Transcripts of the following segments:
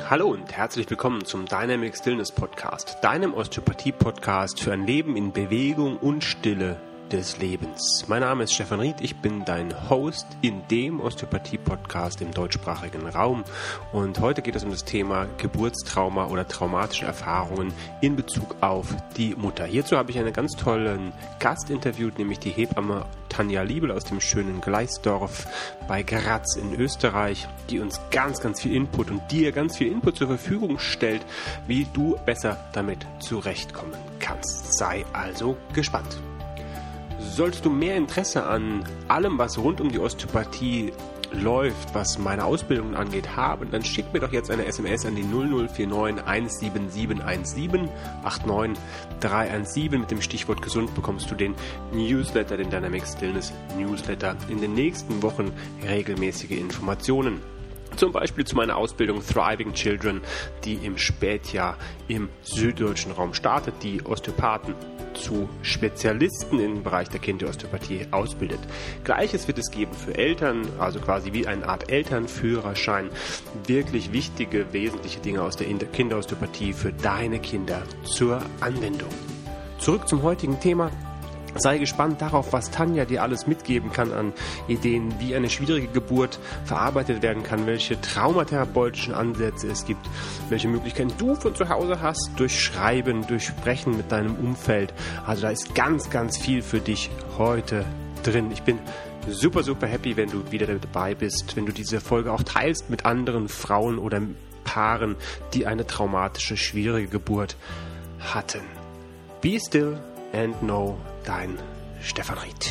Hallo und herzlich willkommen zum Dynamic Stillness Podcast, deinem Osteopathie-Podcast für ein Leben in Bewegung und Stille des Lebens. Mein Name ist Stefan Ried, ich bin dein Host in dem Osteopathie-Podcast im deutschsprachigen Raum und heute geht es um das Thema Geburtstrauma oder traumatische Erfahrungen in Bezug auf die Mutter. Hierzu habe ich einen ganz tollen Gast interviewt, nämlich die Hebamme Tanja Liebel aus dem schönen Gleisdorf bei Graz in Österreich, die uns ganz viel Input und dir ganz viel Input zur Verfügung stellt, wie du besser damit zurechtkommen kannst. Sei also gespannt. Solltest du mehr Interesse an allem, was rund um die Osteopathie läuft, was meine Ausbildung angeht, haben, dann schick mir doch jetzt eine SMS an die 0049 17717 89 317. Mit dem Stichwort gesund bekommst du den Newsletter, den Dynamic Stillness Newsletter. In den nächsten Wochen regelmäßige Informationen. Zum Beispiel zu meiner Ausbildung Thriving Children, die im Spätjahr im süddeutschen Raum startet, die Osteopathen zu Spezialisten im Bereich der Kinderosteopathie ausbildet. Gleiches wird es geben für Eltern, also quasi wie eine Art Elternführerschein. Wirklich wichtige, wesentliche Dinge aus der Kinderosteopathie für deine Kinder zur Anwendung. Zurück zum heutigen Thema. Sei gespannt darauf, was Tanja dir alles mitgeben kann an Ideen, wie eine schwierige Geburt verarbeitet werden kann, welche traumatherapeutischen Ansätze es gibt, welche Möglichkeiten du von zu Hause hast, durch Schreiben, durch Sprechen mit deinem Umfeld. Also da ist ganz viel für dich heute drin. Ich bin super happy, wenn du wieder dabei bist, wenn du diese Folge auch teilst mit anderen Frauen oder Paaren, die eine traumatische, schwierige Geburt hatten. Be still and know, dein Stefan Ried.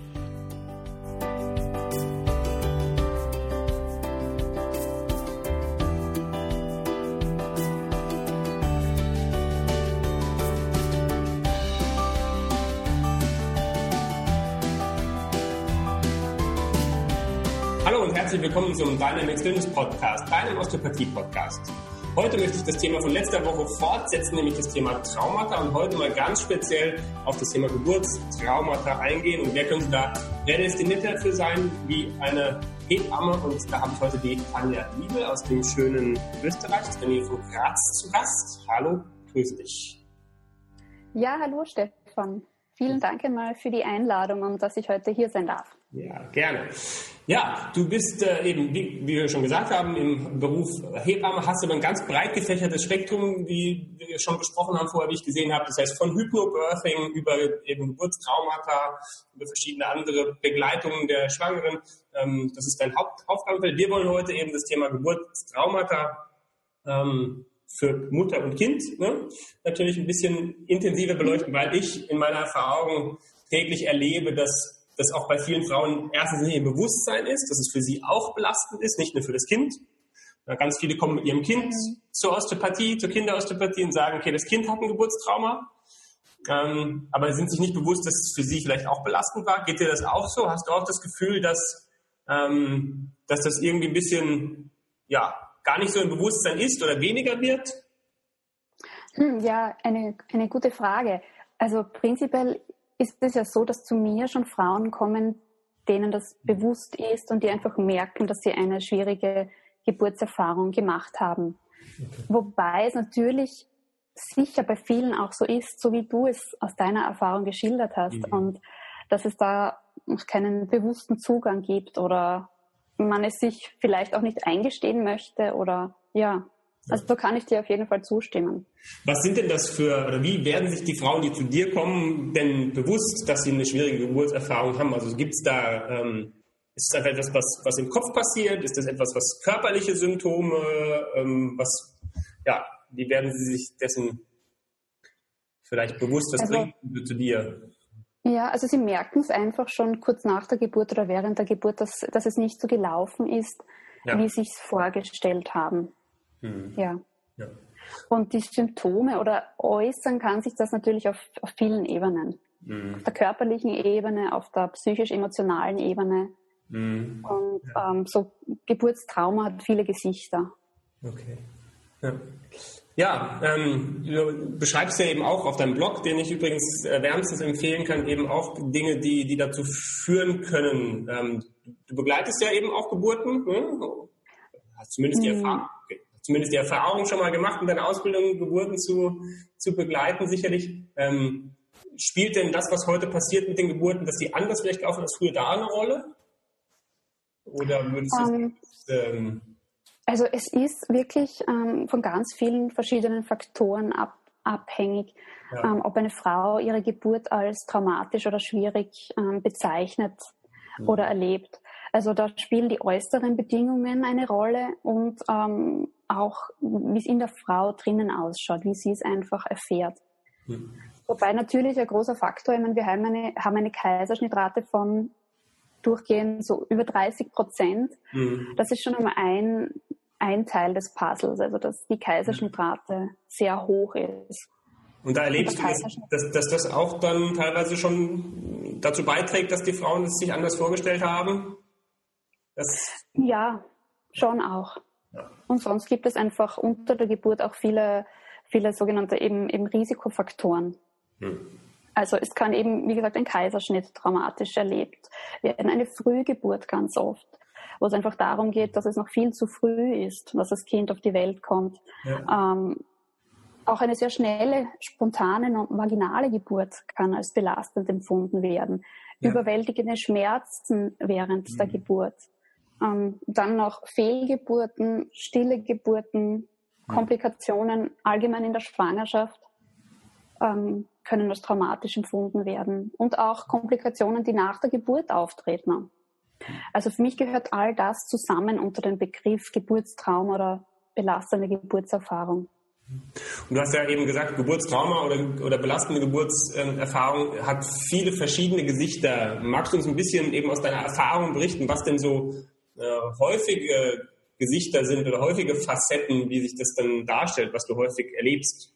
Hallo und herzlich willkommen zum Dynamic Stillness Podcast, deinem Osteopathie-Podcast. Heute möchte ich das Thema von letzter Woche fortsetzen, nämlich das Thema Traumata und heute mal ganz speziell auf das Thema Geburtstraumata eingehen. Und wer könnte da prädestiniert dafür sein wie eine Hebamme? Und da habe ich heute die Tanja Liebel aus dem schönen Österreich, aus der Nähe von Graz zu Gast. Hallo, grüße dich. Ja, hallo Stefan. Vielen Dank einmal für die Einladung und dass ich heute hier sein darf. Ja, gerne. Ja, du bist eben, wie wir schon gesagt haben, im Beruf Hebamme, hast aber ein ganz breit gefächertes Spektrum, wie wir schon besprochen haben vorher, wie ich gesehen habe. Das heißt, von Hypnobirthing über eben Geburtstraumata, über verschiedene andere Begleitungen der Schwangeren. Das ist dein Hauptaufgabenfeld. Wir wollen heute eben das Thema Geburtstraumata für Mutter und Kind natürlich ein bisschen intensiver beleuchten, weil ich in meiner Erfahrung täglich erlebe, dass das auch bei vielen Frauen erstens nicht im Bewusstsein ist, dass es für sie auch belastend ist, nicht nur für das Kind. Ganz viele kommen mit ihrem Kind zur Osteopathie, zur Kinderosteopathie und sagen, okay, das Kind hat ein Geburtstrauma, aber sind sich nicht bewusst, dass es für sie vielleicht auch belastend war. Geht dir das auch so? Hast du auch das Gefühl, dass das irgendwie ein bisschen, gar nicht so im Bewusstsein ist oder weniger wird? Ja, eine gute Frage. Also prinzipiell ist es ja so, dass zu mir schon Frauen kommen, denen das bewusst ist und die einfach merken, dass sie eine schwierige Geburtserfahrung gemacht haben. Okay. Wobei es natürlich sicher bei vielen auch so ist, so wie du es aus deiner Erfahrung geschildert hast und dass es da keinen bewussten Zugang gibt oder man es sich vielleicht auch nicht eingestehen möchte oder Also da kann ich dir auf jeden Fall zustimmen. Was sind denn das oder wie werden sich die Frauen, die zu dir kommen, denn bewusst, dass sie eine schwierige Geburtserfahrung haben? Also gibt es da, ist das etwas, was im Kopf passiert? Ist das etwas, was körperliche Symptome, wie werden sie sich dessen vielleicht bewusst, was bringt zu dir? Ja, also sie merken es einfach schon kurz nach der Geburt oder während der Geburt, dass es nicht so gelaufen ist, wie sie es vorgestellt haben. Ja. Und die Symptome oder äußern kann sich das natürlich auf vielen Ebenen. Auf der körperlichen Ebene, auf der psychisch-emotionalen Ebene. Und so Geburtstrauma hat viele Gesichter. Okay. Du beschreibst ja eben auch auf deinem Blog, den ich übrigens wärmstens empfehlen kann, eben auch Dinge, die dazu führen können. Du begleitest ja eben auch Geburten, hast zumindest die Erfahrung. Okay. zumindest die Erfahrung schon mal gemacht, in deiner Ausbildung Geburten zu begleiten, sicherlich. Spielt denn das, was heute passiert mit den Geburten, dass die anders vielleicht laufen als früher, da eine Rolle? Oder würdest du also es ist wirklich von ganz vielen verschiedenen Faktoren abhängig, ob eine Frau ihre Geburt als traumatisch oder schwierig bezeichnet oder erlebt. Also da spielen die äußeren Bedingungen eine Rolle und auch, wie es in der Frau drinnen ausschaut, wie sie es einfach erfährt. Wobei natürlich ein großer Faktor, ich meine, wir haben eine Kaiserschnittrate von durchgehend so über 30%. Das ist schon einmal ein Teil des Puzzles, also dass die Kaiserschnittrate sehr hoch ist. Und da erlebst du, dass das auch dann teilweise schon dazu beiträgt, dass die Frauen es sich anders vorgestellt haben? Ja, schon auch. Ja. Und sonst gibt es einfach unter der Geburt auch viele sogenannte eben Risikofaktoren. Also es kann eben, wie gesagt, ein Kaiserschnitt traumatisch erlebt werden, eine Frühgeburt ganz oft, wo es einfach darum geht, dass es noch viel zu früh ist, dass das Kind auf die Welt kommt. Ja. Auch eine sehr schnelle, spontane, vaginale Geburt kann als belastend empfunden werden. Ja. Überwältigende Schmerzen während der Geburt. Dann noch Fehlgeburten, stille Geburten, Komplikationen allgemein in der Schwangerschaft können als traumatisch empfunden werden. Und auch Komplikationen, die nach der Geburt auftreten. Also für mich gehört all das zusammen unter den Begriff Geburtstrauma oder belastende Geburtserfahrung. Und du hast ja eben gesagt, Geburtstrauma oder belastende Geburtserfahrung hat viele verschiedene Gesichter. Magst du uns ein bisschen eben aus deiner Erfahrung berichten, was denn so häufige Gesichter sind oder häufige Facetten, wie sich das dann darstellt, was du häufig erlebst?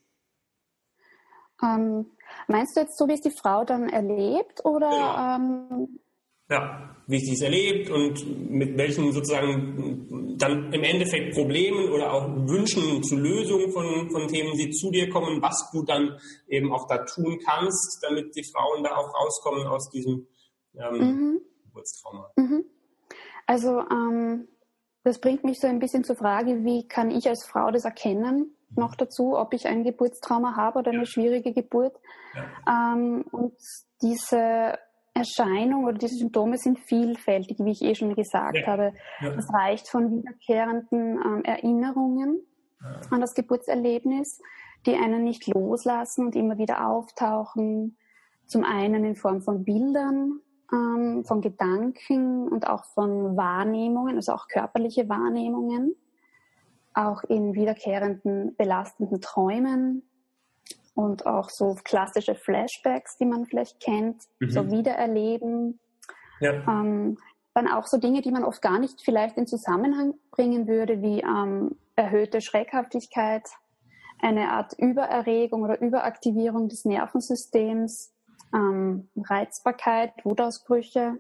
Meinst du jetzt so, wie es die Frau dann erlebt? Oder, ja, wie sie es erlebt und mit welchen sozusagen dann im Endeffekt Problemen oder auch Wünschen zur Lösung von Themen, die zu dir kommen, was du dann eben auch da tun kannst, damit die Frauen da auch rauskommen aus diesem Geburtstrauma. Also das bringt mich so ein bisschen zur Frage, wie kann ich als Frau das erkennen? Noch dazu, ob ich ein Geburtstrauma habe oder eine schwierige Geburt. Ja. Und diese Erscheinung oder diese Symptome sind vielfältig, wie ich schon gesagt habe. Ja. Das reicht von wiederkehrenden Erinnerungen an das Geburtserlebnis, die einen nicht loslassen und immer wieder auftauchen. Zum einen in Form von Bildern, von Gedanken und auch von Wahrnehmungen, also auch körperliche Wahrnehmungen. Auch in wiederkehrenden, belastenden Träumen und auch so klassische Flashbacks, die man vielleicht kennt, so Wiedererleben. Ja. Dann auch so Dinge, die man oft gar nicht vielleicht in Zusammenhang bringen würde, wie erhöhte Schreckhaftigkeit, eine Art Übererregung oder Überaktivierung des Nervensystems, Reizbarkeit, Wutausbrüche,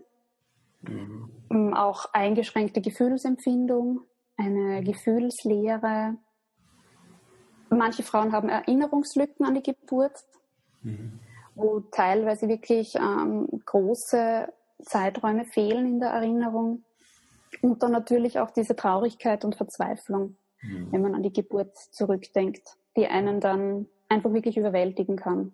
auch eingeschränkte Gefühlsempfindung, eine Gefühlsleere. Manche Frauen haben Erinnerungslücken an die Geburt, wo teilweise wirklich große Zeiträume fehlen in der Erinnerung. Und dann natürlich auch diese Traurigkeit und Verzweiflung, wenn man an die Geburt zurückdenkt, die einen dann einfach wirklich überwältigen kann.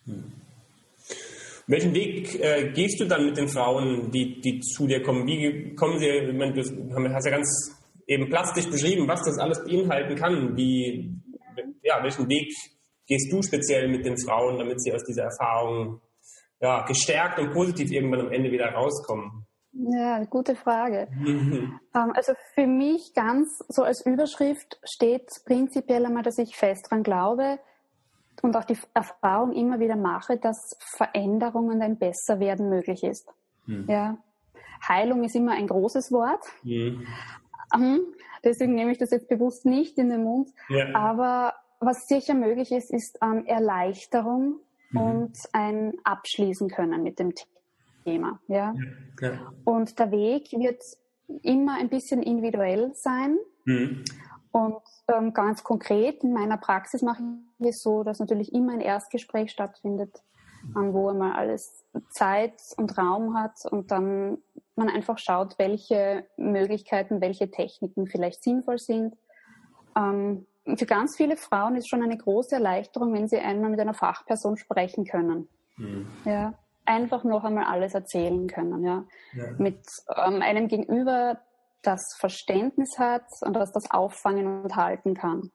Welchen Weg gehst du dann mit den Frauen, die zu dir kommen? Wie kommen sie, ich meine, du hast ja ganz eben plastisch beschrieben, was das alles beinhalten kann. Welchen Weg gehst du speziell mit den Frauen, damit sie aus dieser Erfahrung gestärkt und positiv irgendwann am Ende wieder rauskommen? Ja, gute Frage. Also für mich ganz so als Überschrift steht prinzipiell einmal, dass ich fest dran glaube und auch die Erfahrung immer wieder mache, dass Veränderung und ein Besserwerden möglich ist. Ja. Heilung ist immer ein großes Wort. Deswegen nehme ich das jetzt bewusst nicht in den Mund. Ja. Aber was sicher möglich ist, ist Erleichterung und ein Abschließen können mit dem Thema. Ja? Ja. Und der Weg wird immer ein bisschen individuell sein. Und ganz konkret in meiner Praxis mache ich es so, dass natürlich immer ein Erstgespräch stattfindet, wo man alles Zeit und Raum hat und dann man einfach schaut, welche Möglichkeiten, welche Techniken vielleicht sinnvoll sind. Für ganz viele Frauen ist schon eine große Erleichterung, wenn sie einmal mit einer Fachperson sprechen können. Ja, einfach noch einmal alles erzählen können. Ja. Mit einem Gegenüber, das Verständnis hat und das auffangen und halten kann.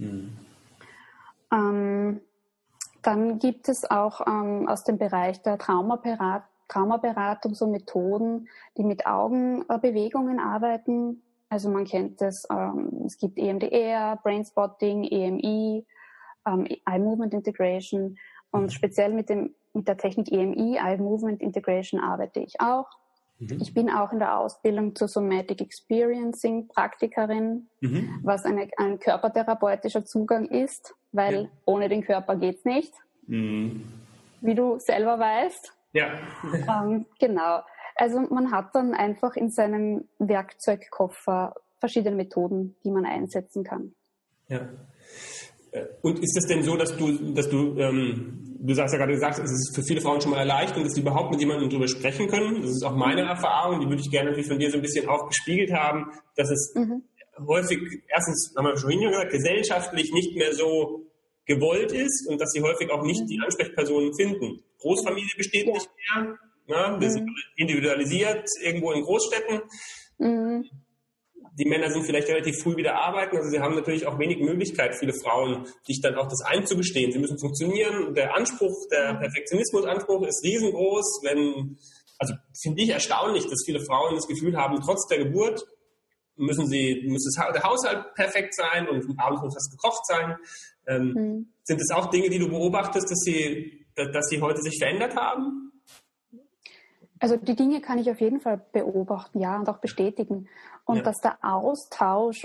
Dann gibt es auch aus dem Bereich der Traumaberatung so Methoden, die mit Augenbewegungen arbeiten. Also man kennt das, es gibt EMDR, Brainspotting, EMI, Eye Movement Integration und speziell mit der Technik EMI, Eye Movement Integration, arbeite ich auch. Ich bin auch in der Ausbildung zur Somatic Experiencing Praktikerin, was ein körpertherapeutischer Zugang ist, weil ohne den Körper geht's nicht, wie du selber weißt. Ja. Genau. Also man hat dann einfach in seinem Werkzeugkoffer verschiedene Methoden, die man einsetzen kann. Ja. Und ist es denn so, dass du sagst ja gerade gesagt, es ist für viele Frauen schon mal Erleichterung, dass sie überhaupt mit jemandem darüber sprechen können? Das ist auch meine Erfahrung, die würde ich gerne natürlich von dir so ein bisschen auch gespiegelt haben, dass es häufig, erstens, haben wir schon gesagt, gesellschaftlich nicht mehr so gewollt ist und dass sie häufig auch nicht die Ansprechpersonen finden. Großfamilie besteht nicht mehr, ne? Wir sind individualisiert irgendwo in Großstädten. Die Männer sind vielleicht relativ früh wieder arbeiten, also sie haben natürlich auch wenig Möglichkeit, viele Frauen, sich dann auch das einzugestehen. Sie müssen funktionieren. Der Perfektionismusanspruch ist riesengroß. Also finde ich erstaunlich, dass viele Frauen das Gefühl haben, trotz der Geburt muss der Haushalt perfekt sein und abends muss was gekocht sein. Sind es auch Dinge, die du beobachtest, dass sie heute sich verändert haben? Also die Dinge kann ich auf jeden Fall beobachten, ja, und auch bestätigen. Und dass der Austausch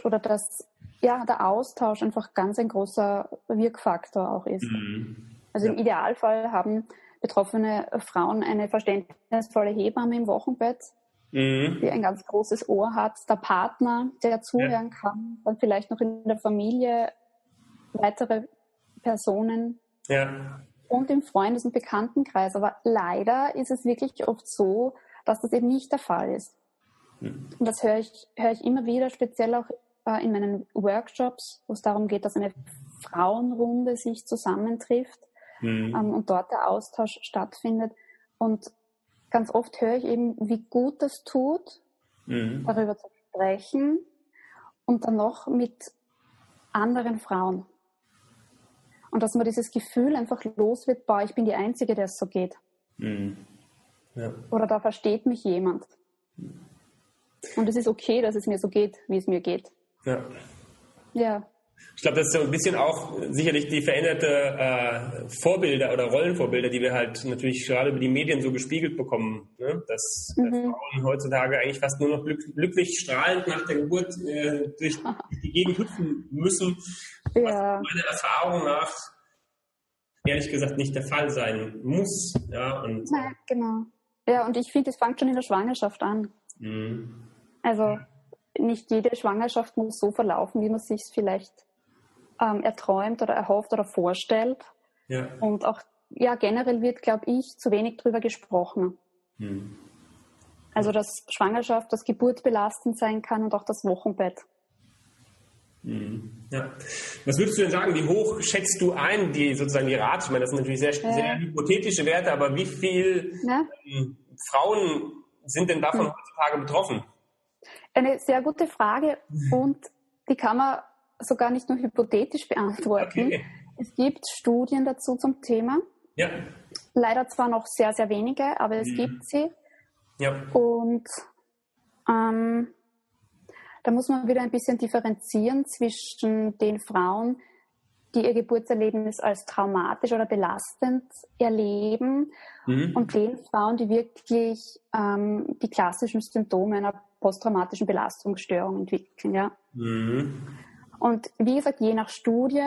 einfach ganz ein großer Wirkfaktor auch ist. Also im Idealfall haben betroffene Frauen eine verständnisvolle Hebamme im Wochenbett, die ein ganz großes Ohr hat, der Partner, der zuhören kann, dann vielleicht noch in der Familie weitere Personen. Ja. Und im Freundes- und Bekanntenkreis. Aber leider ist es wirklich oft so, dass das eben nicht der Fall ist. Und das höre ich immer wieder, speziell auch in meinen Workshops, wo es darum geht, dass eine Frauenrunde sich zusammentrifft und dort der Austausch stattfindet. Und ganz oft höre ich eben, wie gut das tut, darüber zu sprechen und dann noch mit anderen Frauen. Und dass man dieses Gefühl einfach los wird, ich bin die Einzige, der es so geht. Ja. Oder da versteht mich jemand. Und es ist okay, dass es mir so geht, wie es mir geht. Ja. Ich glaube, das ist so ein bisschen auch sicherlich die veränderte Vorbilder oder Rollenvorbilder, die wir halt natürlich gerade über die Medien so gespiegelt bekommen. Ne? Dass Frauen heutzutage eigentlich fast nur noch glücklich strahlend nach der Geburt durch die Gegend hüpfen müssen. Was meiner Erfahrung nach ehrlich gesagt nicht der Fall sein muss. Ja, genau. Ja, und ich finde, es fängt schon in der Schwangerschaft an. Also nicht jede Schwangerschaft muss so verlaufen, wie man sich es vielleicht erträumt oder erhofft oder vorstellt. Ja. Und auch generell wird, glaube ich, zu wenig drüber gesprochen. Also dass Schwangerschaft, dass Geburt belastend sein kann und auch das Wochenbett. Ja. Was würdest du denn sagen, wie hoch schätzt du ein, die Rate? Ich meine, das sind natürlich sehr hypothetische Werte, aber wie viele Frauen sind denn davon heutzutage betroffen? Eine sehr gute Frage und die kann man sogar nicht nur hypothetisch beantworten. Okay. Es gibt Studien dazu zum Thema. Ja. Leider zwar noch sehr, sehr wenige, aber es gibt sie. Ja. Und da muss man wieder ein bisschen differenzieren zwischen den Frauen, die ihr Geburtserlebnis als traumatisch oder belastend erleben und den Frauen, die wirklich die klassischen Symptome einer posttraumatischen Belastungsstörung entwickeln. Ja? Und wie gesagt, je nach Studie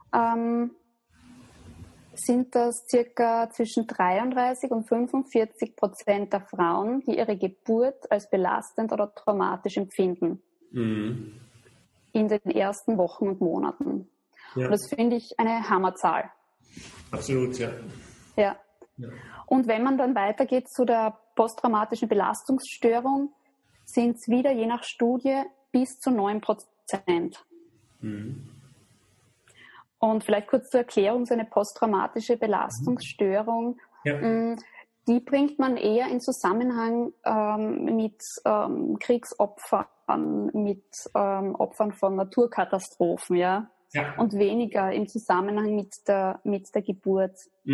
sind das circa zwischen 33 und 45% der Frauen, die ihre Geburt als belastend oder traumatisch empfinden. In den ersten Wochen und Monaten. Ja. Und das finde ich eine Hammerzahl. Absolut, ja. Ja. Und wenn man dann weitergeht zu der posttraumatischen Belastungsstörung, sind es wieder je nach Studie bis zu 9%. Und vielleicht kurz zur Erklärung, so eine posttraumatische Belastungsstörung, die bringt man eher in Zusammenhang mit Kriegsopfern, mit Opfern von Naturkatastrophen, ja? Und weniger im Zusammenhang mit der Geburt.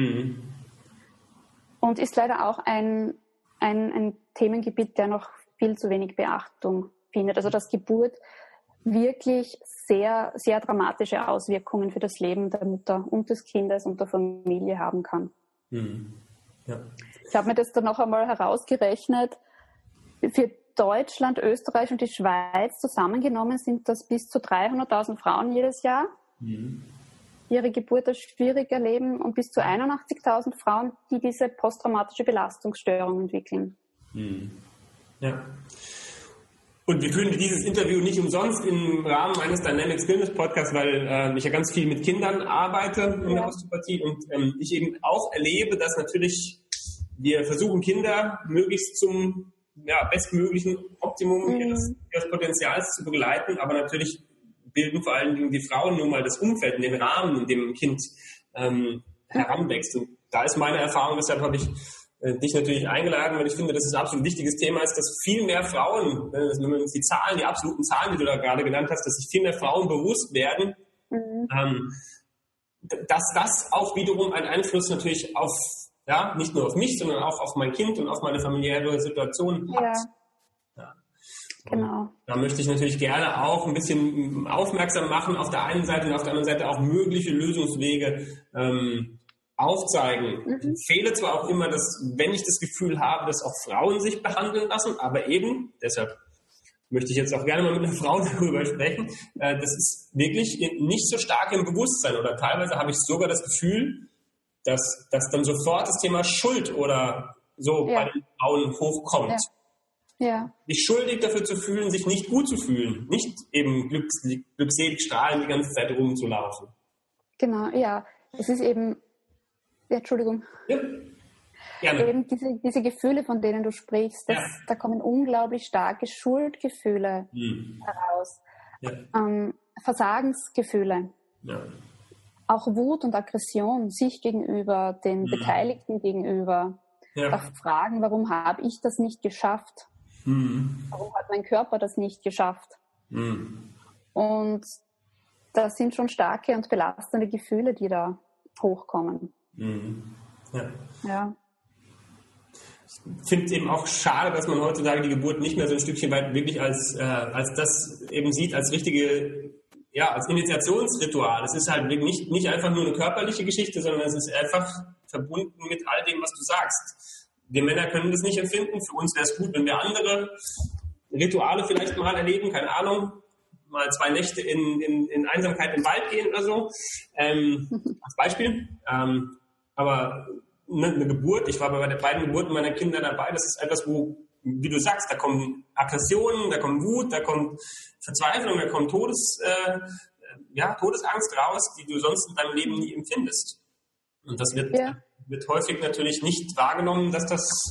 Und ist leider auch ein Themengebiet, der noch viel zu wenig Beachtung findet. Also dass Geburt wirklich sehr, sehr dramatische Auswirkungen für das Leben der Mutter und des Kindes und der Familie haben kann. Ja. Ich habe mir das dann noch einmal herausgerechnet. Für Deutschland, Österreich und die Schweiz zusammengenommen sind das bis zu 300.000 Frauen jedes Jahr, die ihre Geburt als schwierig erleben, und bis zu 81.000 Frauen, die diese posttraumatische Belastungsstörung entwickeln. Ja. Und wir führen dieses Interview nicht umsonst im Rahmen eines Dynamic Stillness Podcasts, weil ich ja ganz viel mit Kindern arbeite in der Osteopathie und ich eben auch erlebe, dass natürlich wir versuchen, Kinder möglichst zum bestmöglichen Optimum ihres Potenzials zu begleiten, aber natürlich bilden vor allen Dingen die Frauen nun mal das Umfeld, den Rahmen, in dem ein Kind heranwächst. Und da ist meine Erfahrung, deshalb habe ich dich natürlich eingeladen, weil ich finde, dass es ein absolut wichtiges Thema ist, dass viel mehr Frauen, wenn man uns die absoluten Zahlen, die du da gerade genannt hast, dass sich viel mehr Frauen bewusst werden, dass das auch wiederum einen Einfluss natürlich auf, nicht nur auf mich, sondern auch auf mein Kind und auf meine familiäre Situation hat. Ja. Genau. Da möchte ich natürlich gerne auch ein bisschen aufmerksam machen auf der einen Seite und auf der anderen Seite auch mögliche Lösungswege aufzeigen. Ich empfehle zwar auch immer, dass, wenn ich das Gefühl habe, dass auch Frauen sich behandeln lassen, aber eben, deshalb möchte ich jetzt auch gerne mal mit einer Frau darüber sprechen, das ist wirklich nicht so stark im Bewusstsein, oder teilweise habe ich sogar das Gefühl, dass dann sofort das Thema Schuld oder so bei den Frauen hochkommt. Sich schuldig dafür zu fühlen, sich nicht gut zu fühlen, nicht eben glückselig strahlend die ganze Zeit rumzulaufen. Genau, ja. Es ist eben Entschuldigung. Ja, gerne. Eben diese Gefühle, von denen du sprichst, da kommen unglaublich starke Schuldgefühle heraus. Versagensgefühle. Auch Wut und Aggression sich gegenüber, den Beteiligten gegenüber. Auch Fragen, warum habe ich das nicht geschafft? Warum hat mein Körper das nicht geschafft? Und das sind schon starke und belastende Gefühle, die da hochkommen. Ja. Ich finde es eben auch schade, dass man heutzutage die Geburt nicht mehr so ein Stückchen weit wirklich als das eben sieht, als richtige, als Initiationsritual. Es ist halt nicht einfach nur eine körperliche Geschichte, sondern es ist einfach verbunden mit all dem, was du sagst. Wir Männer können das nicht empfinden. Für uns wäre es gut, wenn wir andere Rituale vielleicht mal erleben, keine Ahnung, mal 2 Nächte in Einsamkeit im Wald gehen oder so, als Beispiel. Aber eine Geburt, ich war bei den beiden Geburten meiner Kinder dabei, das ist etwas, wo, wie du sagst, da kommen Aggressionen, da kommt Wut, da kommt Verzweiflung, da kommt Todesangst raus, die du sonst in deinem Leben nie empfindest. Und das wird häufig natürlich nicht wahrgenommen, dass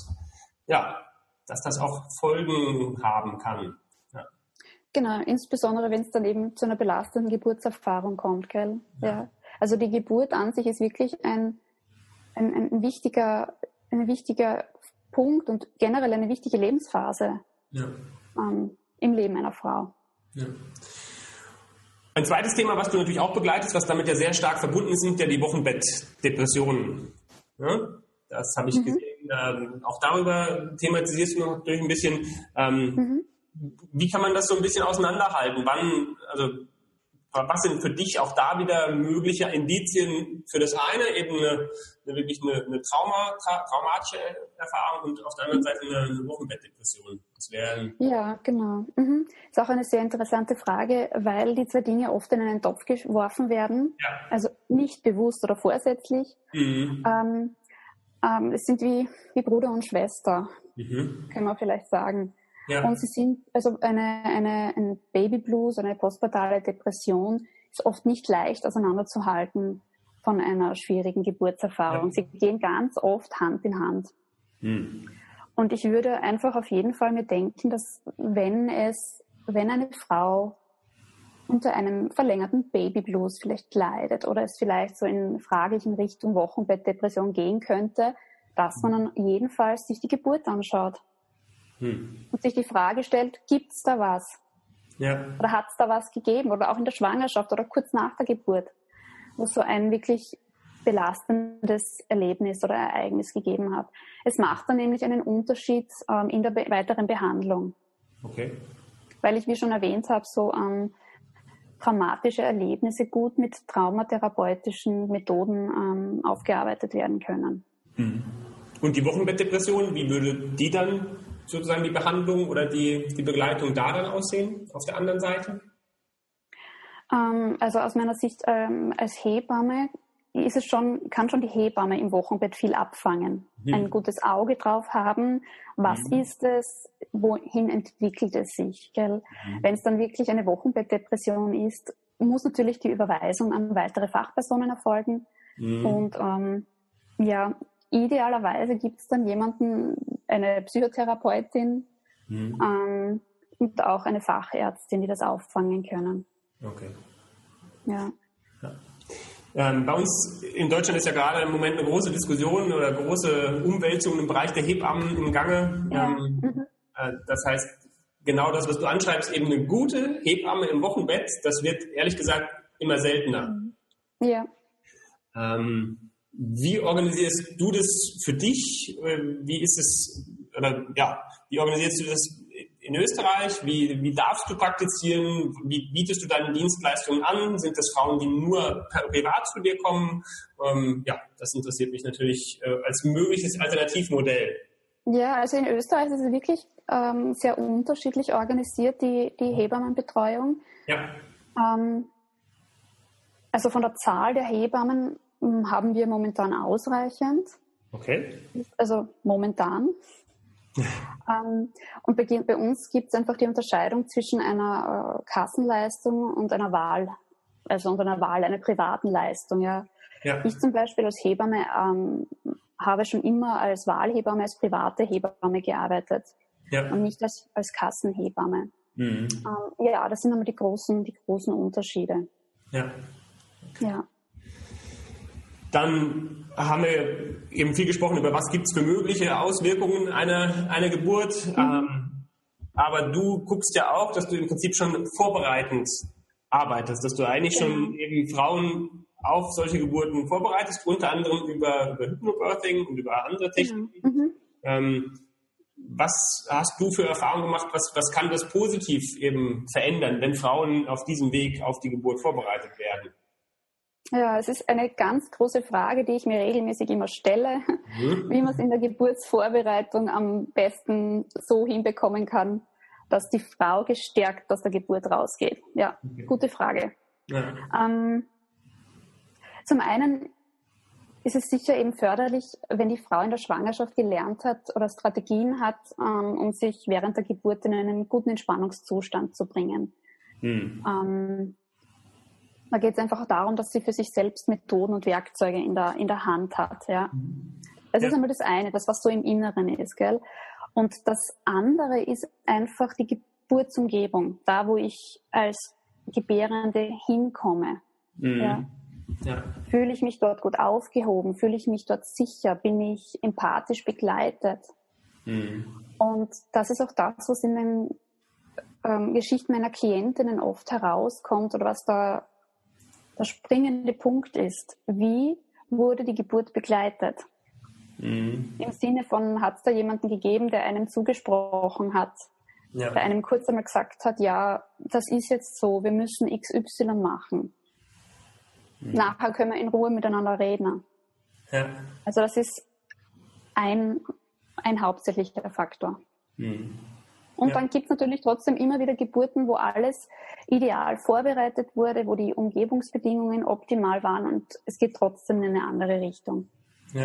das auch Folgen haben kann. Ja. Genau, insbesondere wenn es dann eben zu einer belastenden Geburtserfahrung kommt, gell? Ja. Also die Geburt an sich ist wirklich ein wichtiger Punkt und generell eine wichtige Lebensphase im Leben einer Frau. Ja. Ein zweites Thema, was du natürlich auch begleitest, was damit ja sehr stark verbunden ist, sind ja die Wochenbettdepressionen. Ja? Das habe ich gesehen. Auch darüber thematisierst du natürlich ein bisschen. Wie kann man das so ein bisschen auseinanderhalten? Was sind für dich auch da wieder mögliche Indizien für das eine, eben wirklich eine traumatische Erfahrung und auf der anderen Seite eine Wochenbettdepression? Ja, genau. Ist auch eine sehr interessante Frage, weil die 2 Dinge oft in einen Topf geworfen werden, also nicht bewusst oder vorsätzlich. Es sind wie Bruder und Schwester, kann man vielleicht sagen. Ja. Und sie sind, also ein Babyblues, eine postpartale Depression ist oft nicht leicht auseinanderzuhalten von einer schwierigen Geburtserfahrung. Sie gehen ganz oft Hand in Hand. Und ich würde einfach auf jeden Fall mir denken, dass wenn eine Frau unter einem verlängerten Babyblues vielleicht leidet oder es vielleicht so in fraglichen Richtung Wochenbettdepression gehen könnte, dass man dann jedenfalls sich die Geburt anschaut und sich die Frage stellt, gibt es da was? Ja. Oder hat es da was gegeben? Oder auch in der Schwangerschaft oder kurz nach der Geburt, wo es so ein wirklich belastendes Erlebnis oder Ereignis gegeben hat. Es macht dann nämlich einen Unterschied in der weiteren Behandlung. Okay. Weil ich, wie schon erwähnt habe, so traumatische Erlebnisse gut mit traumatherapeutischen Methoden aufgearbeitet werden können. Und die Wochenbettdepression, wie würde die dann sozusagen die Behandlung oder die Begleitung da dann aussehen, auf der anderen Seite? Also aus meiner Sicht als Hebamme kann schon die Hebamme im Wochenbett viel abfangen. Ein gutes Auge drauf haben, was ist es, wohin entwickelt es sich. Gell? Wenn es dann wirklich eine Wochenbettdepression ist, muss natürlich die Überweisung an weitere Fachpersonen erfolgen. Und idealerweise gibt es dann jemanden, eine Psychotherapeutin und auch eine Fachärztin, die das auffangen können. Okay. Ja. Bei uns in Deutschland ist ja gerade im Moment eine große Diskussion oder große Umwälzung im Bereich der Hebammen im Gange. Das heißt, genau das, was du anschreibst, eben eine gute Hebamme im Wochenbett, das wird ehrlich gesagt immer seltener. Ja. Wie organisierst du das für dich? Wie organisierst du das in Österreich? Wie darfst du praktizieren? Wie bietest du deine Dienstleistungen an? Sind das Frauen, die nur privat zu dir kommen? Das interessiert mich natürlich als mögliches Alternativmodell. Ja, also in Österreich ist es wirklich sehr unterschiedlich organisiert, die Hebammenbetreuung. Ja. Also von der Zahl der Hebammen haben wir momentan ausreichend. Okay. Also momentan. Und bei uns gibt es einfach die Unterscheidung zwischen einer Kassenleistung und einer Wahl, einer privaten Leistung. Ja. Ich zum Beispiel als Hebamme habe schon immer als Wahlhebamme, als private Hebamme gearbeitet und nicht als Kassenhebamme. Das sind einmal die großen Unterschiede. Ja. Okay. Ja. Dann haben wir eben viel gesprochen über, was gibt es für mögliche Auswirkungen einer Geburt. Aber du guckst ja auch, dass du im Prinzip schon vorbereitend arbeitest, dass du eigentlich schon eben Frauen auf solche Geburten vorbereitest, unter anderem über Hypnobirthing und über andere Techniken. Was hast du für Erfahrungen gemacht? Was kann das positiv eben verändern, wenn Frauen auf diesem Weg auf die Geburt vorbereitet werden? Ja, es ist eine ganz große Frage, die ich mir regelmäßig immer stelle, wie man es in der Geburtsvorbereitung am besten so hinbekommen kann, dass die Frau gestärkt aus der Geburt rausgeht. Ja, gute Frage. Ja. Zum einen ist es sicher eben förderlich, wenn die Frau in der Schwangerschaft gelernt hat oder Strategien hat, um sich während der Geburt in einen guten Entspannungszustand zu bringen. Da geht es einfach darum, dass sie für sich selbst Methoden und Werkzeuge in der Hand hat. Ja. Das ist einmal das eine, das was so im Inneren ist. Gell? Und das andere ist einfach die Geburtsumgebung, da wo ich als Gebärende hinkomme. Ja. Fühle ich mich dort gut aufgehoben? Fühle ich mich dort sicher? Bin ich empathisch begleitet? Und das ist auch das, was in den Geschichten meiner Klientinnen oft herauskommt oder was da der springende Punkt ist. Wie wurde die Geburt begleitet? Im Sinne von, hat es da jemanden gegeben, der einem zugesprochen hat, der einem kurz einmal gesagt hat, ja, das ist jetzt so, wir müssen XY machen. Nachher können wir in Ruhe miteinander reden. Ja. Also das ist ein hauptsächlicher Faktor. Und dann gibt es natürlich trotzdem immer wieder Geburten, wo alles ideal vorbereitet wurde, wo die Umgebungsbedingungen optimal waren und es geht trotzdem in eine andere Richtung. Ja.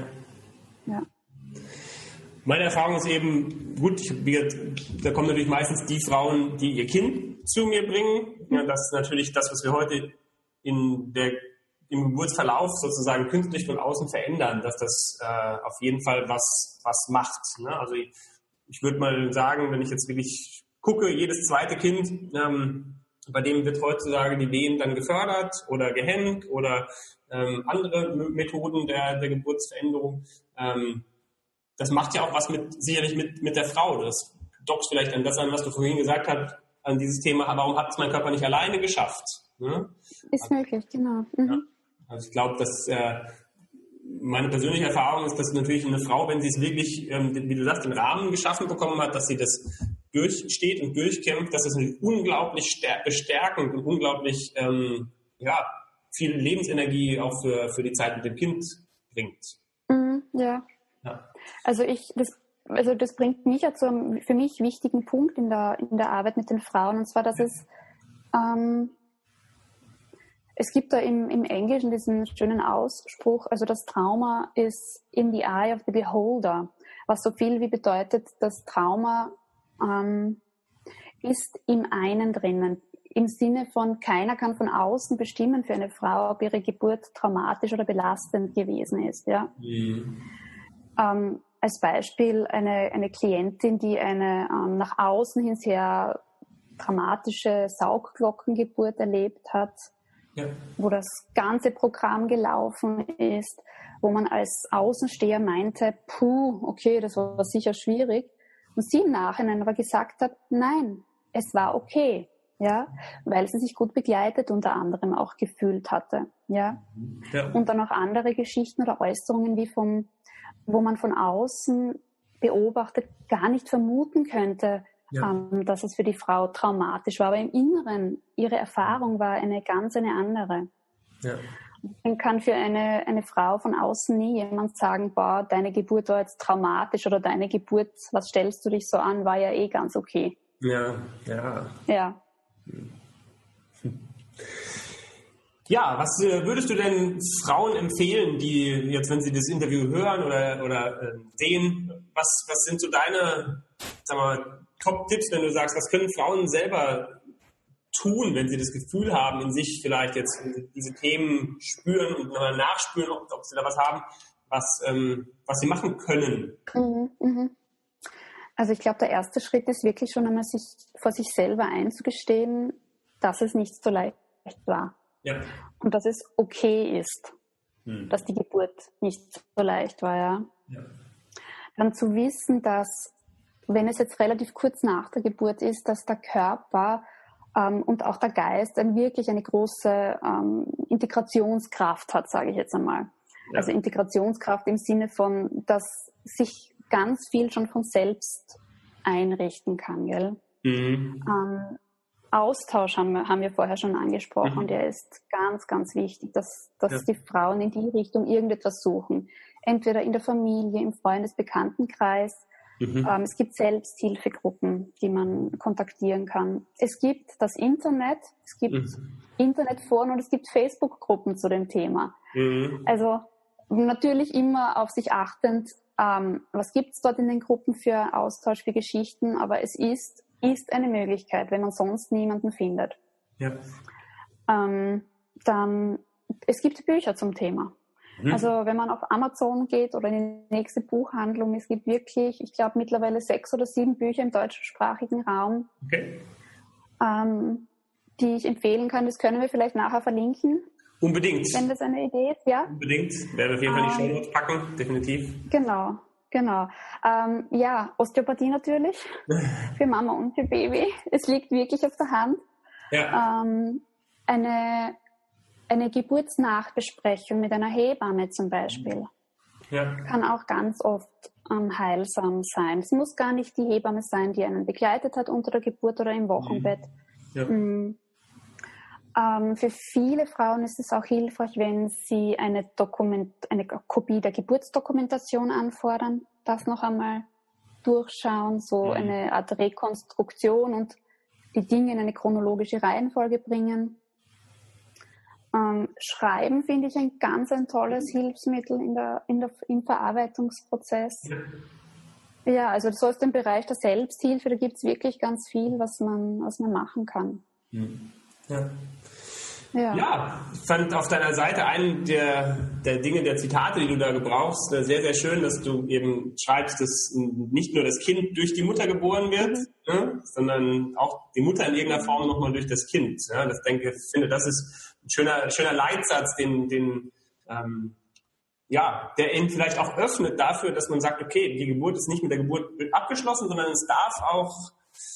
Meine Erfahrung ist eben, gut, da kommen natürlich meistens die Frauen, die ihr Kind zu mir bringen. Ja, das ist natürlich das, was wir heute im Geburtsverlauf sozusagen künstlich von außen verändern, dass das auf jeden Fall was macht. Ne? Also ich würde mal sagen, wenn ich jetzt wirklich gucke, jedes zweite Kind bei dem wird heutzutage die Wehen dann gefördert oder gehemmt oder andere Methoden der Geburtsveränderung. Das macht ja auch was sicherlich mit der Frau. Das dockt vielleicht an das an, was du vorhin gesagt hast, an dieses Thema, warum hat es mein Körper nicht alleine geschafft? Ne? Ist möglich, genau. Ja. Also ich glaube, dass meine persönliche Erfahrung ist, dass natürlich eine Frau, wenn sie es wirklich, wie du sagst, den Rahmen geschaffen bekommen hat, dass sie das durchsteht und durchkämpft, dass es unglaublich bestärkend und unglaublich viel Lebensenergie auch für die Zeit mit dem Kind bringt. Ja. Also das bringt mich ja zu einem für mich wichtigen Punkt in der Arbeit mit den Frauen, und zwar, dass es gibt da im Englischen diesen schönen Ausspruch, also das Trauma ist in the eye of the beholder, was so viel wie bedeutet, das Trauma ist im einen drinnen. Im Sinne von, keiner kann von außen bestimmen für eine Frau, ob ihre Geburt traumatisch oder belastend gewesen ist. Ja? Als Beispiel eine Klientin, die eine nach außen hin sehr dramatische Saugglockengeburt erlebt hat, wo das ganze Programm gelaufen ist, wo man als Außensteher meinte, okay, das war sicher schwierig. Und sie im Nachhinein aber gesagt hat, nein, es war okay, ja, weil sie sich gut begleitet unter anderem auch gefühlt hatte, ja. Und dann auch andere Geschichten oder Äußerungen wo man von außen beobachtet gar nicht vermuten könnte, dass es für die Frau traumatisch war. Aber im Inneren, ihre Erfahrung war eine andere. Ja. Dann kann für eine Frau von außen nie jemand sagen, deine Geburt war jetzt traumatisch oder deine Geburt, was stellst du dich so an, war ja eh ganz okay. Ja. Ja, was würdest du denn Frauen empfehlen, die jetzt, wenn sie das Interview hören oder sehen, was sind so deine, Top-Tipps, wenn du sagst, was können Frauen selber tun, wenn sie das Gefühl haben, in sich vielleicht jetzt diese Themen spüren und nachspüren, ob sie da was haben, was sie machen können? Also ich glaube, der erste Schritt ist wirklich schon einmal, sich vor sich selber einzugestehen, dass es nicht so leicht war. Ja. Und dass es okay ist, dass die Geburt nicht so leicht war. Ja. Dann zu wissen, dass, wenn es jetzt relativ kurz nach der Geburt ist, dass der Körper und auch der Geist wirklich eine große Integrationskraft hat, sage ich jetzt einmal. Ja. Also Integrationskraft im Sinne von, dass sich ganz viel schon von selbst einrichten kann. Gell? Austausch haben wir vorher schon angesprochen, der ist ganz, ganz wichtig, dass die Frauen in die Richtung irgendetwas suchen. Entweder in der Familie, im Freundes-Bekanntenkreis. Es gibt Selbsthilfegruppen, die man kontaktieren kann. Es gibt das Internet, es gibt Internetforen und es gibt Facebook-Gruppen zu dem Thema. Also natürlich immer auf sich achtend, was gibt es dort in den Gruppen für Austausch, für Geschichten, aber es ist eine Möglichkeit, wenn man sonst niemanden findet. Ja. Dann, es gibt Bücher zum Thema. Also wenn man auf Amazon geht oder in die nächste Buchhandlung, es gibt wirklich, ich glaube mittlerweile 6 oder 7 Bücher im deutschsprachigen Raum, die ich empfehlen kann. Das können wir vielleicht nachher verlinken. Unbedingt. Wenn das eine Idee ist, ja? Unbedingt. Werden wir auf jeden Fall die Shownotes packen, definitiv. Genau. Osteopathie natürlich, für Mama und für Baby. Es liegt wirklich auf der Hand. Ja. Eine Geburtsnachbesprechung mit einer Hebamme zum Beispiel kann auch ganz oft heilsam sein. Es muss gar nicht die Hebamme sein, die einen begleitet hat unter der Geburt oder im Wochenbett. Ja. Für viele Frauen ist es auch hilfreich, wenn sie eine Kopie der Geburtsdokumentation anfordern, das noch einmal durchschauen, so eine Art Rekonstruktion und die Dinge in eine chronologische Reihenfolge bringen. Schreiben finde ich ein tolles Hilfsmittel im Verarbeitungsprozess. Ja, also so ist im Bereich der Selbsthilfe, da gibt es wirklich ganz viel, was man machen kann. Ja. Ja, ich fand auf deiner Seite einen der Dinge, der Zitate, die du da gebrauchst, sehr, sehr schön, dass du eben schreibst, dass nicht nur das Kind durch die Mutter geboren wird, ne, sondern auch die Mutter in irgendeiner Form nochmal durch das Kind. Ja, ich finde, das ist ein schöner Leitsatz, der ihn vielleicht auch öffnet dafür, dass man sagt, okay, die Geburt ist nicht mit der Geburt abgeschlossen, sondern es darf auch,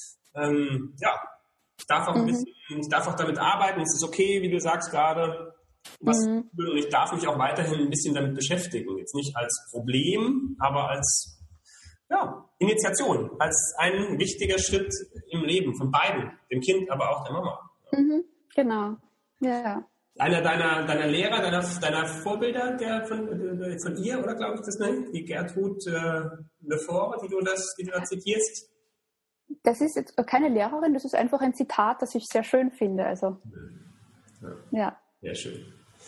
ich darf auch damit arbeiten, es ist okay, wie du sagst gerade, und ich darf mich auch weiterhin ein bisschen damit beschäftigen. Jetzt nicht als Problem, aber als Initiation, als ein wichtiger Schritt im Leben von beiden, dem Kind, aber auch der Mama. Genau, ja. Einer deiner Lehrer, deiner Vorbilder, von ihr, oder glaube ich das nennt, die Gertrud Lefort, die du da zitierst? Das ist jetzt keine Lehrerin, das ist einfach ein Zitat, das ich sehr schön finde. Also, ja. Sehr schön.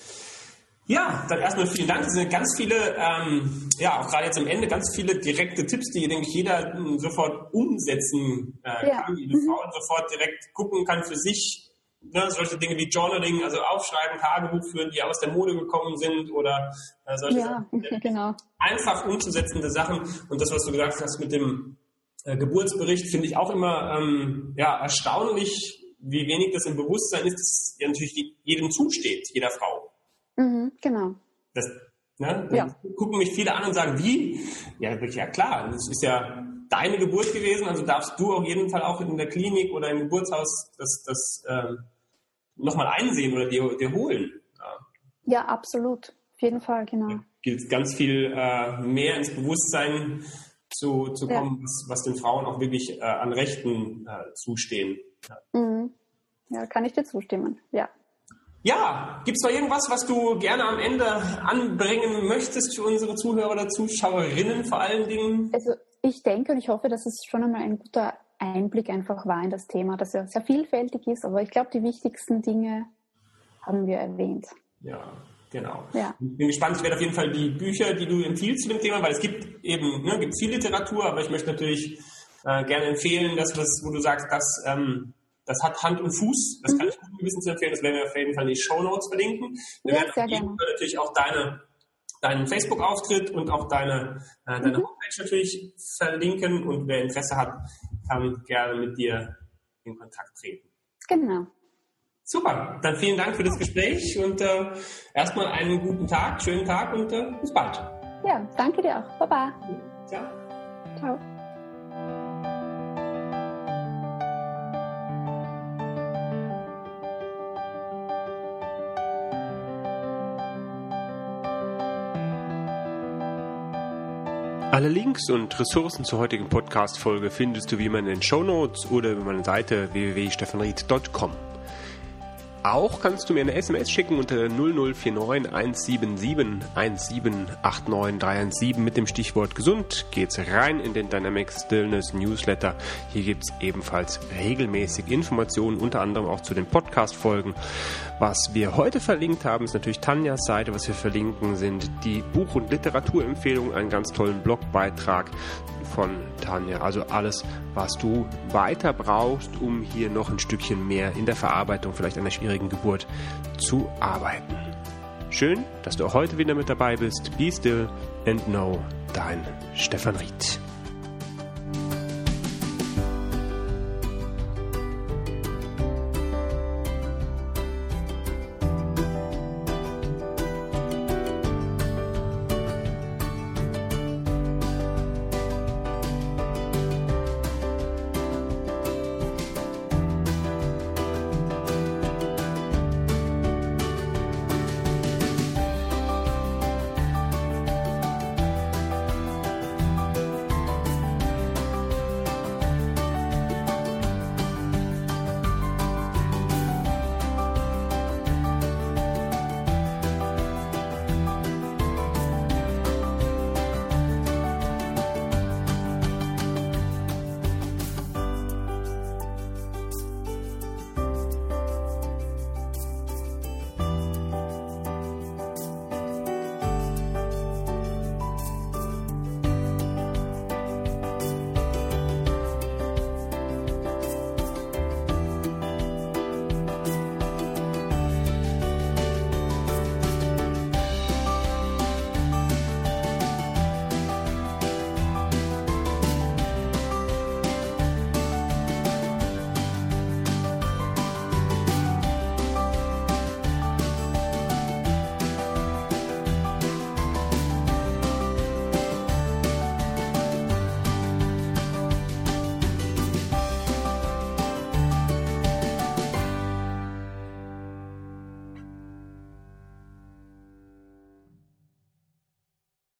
Ja, dann erstmal vielen Dank. Es sind ganz viele, auch gerade jetzt am Ende, ganz viele direkte Tipps, die, denke ich, jeder sofort umsetzen kann, jede Frau sofort direkt gucken kann für sich. Ne, solche Dinge wie Journaling, also aufschreiben, Tagebuch führen, die aus der Mode gekommen sind oder solche Sachen. Genau. Einfach umzusetzende Sachen. Und das, was du gesagt hast mit dem Geburtsbericht, finde ich auch immer erstaunlich, wie wenig das im Bewusstsein ist, dass ja natürlich jedem zusteht, jeder Frau. Genau. Dann gucken mich viele an und sagen, wie? Ja klar, das ist ja deine Geburt gewesen, also darfst du auf jeden Fall auch in der Klinik oder im Geburtshaus das nochmal einsehen oder dir holen. Ja, absolut. Auf jeden Fall, genau. Da gilt ganz viel mehr ins Bewusstsein zu kommen, was den Frauen auch wirklich an Rechten zustehen. Ja, kann ich dir zustimmen, ja. Ja, gibt es noch irgendwas, was du gerne am Ende anbringen möchtest für unsere Zuhörer oder Zuschauerinnen vor allen Dingen? Also ich denke und ich hoffe, dass es schon einmal ein guter Einblick einfach war in das Thema, dass er sehr vielfältig ist, aber ich glaube, die wichtigsten Dinge haben wir erwähnt. Ja, genau. Ja. Ich bin gespannt, ich werde auf jeden Fall die Bücher, die du empfiehlst zu dem Thema, weil es gibt eben, gibt viel Literatur, aber ich möchte natürlich gerne empfehlen, wo du sagst, das hat Hand und Fuß, das kann ich guten Gewissens empfehlen, das werden wir auf jeden Fall in die Shownotes verlinken. Wir werden auf jeden Fall natürlich auch deinen Facebook-Auftritt und auch deine Homepage natürlich verlinken und wer Interesse hat, kann gerne mit dir in Kontakt treten. Genau. Super, dann vielen Dank für das Gespräch und erstmal einen guten Tag, schönen Tag und bis bald. Ja, danke dir auch. Baba. Ciao. Ciao. Alle Links und Ressourcen zur heutigen Podcast-Folge findest du wie immer in den Shownotes oder über meine Seite www.stefanried.com. Auch kannst du mir eine SMS schicken unter 0049 177 1789 317 mit dem Stichwort gesund. Geht's rein in den Dynamic Stillness Newsletter. Hier gibt's ebenfalls regelmäßig Informationen, unter anderem auch zu den Podcast-Folgen. Was wir heute verlinkt haben, ist natürlich Tanjas Seite. Was wir verlinken, sind die Buch- und Literaturempfehlungen, einen ganz tollen Blogbeitrag von Tanja. Also alles, was du weiter brauchst, um hier noch ein Stückchen mehr in der Verarbeitung vielleicht einer schwierigen Geburt zu arbeiten. Schön, dass du auch heute wieder mit dabei bist. Be still and know, dein Stefan Ried.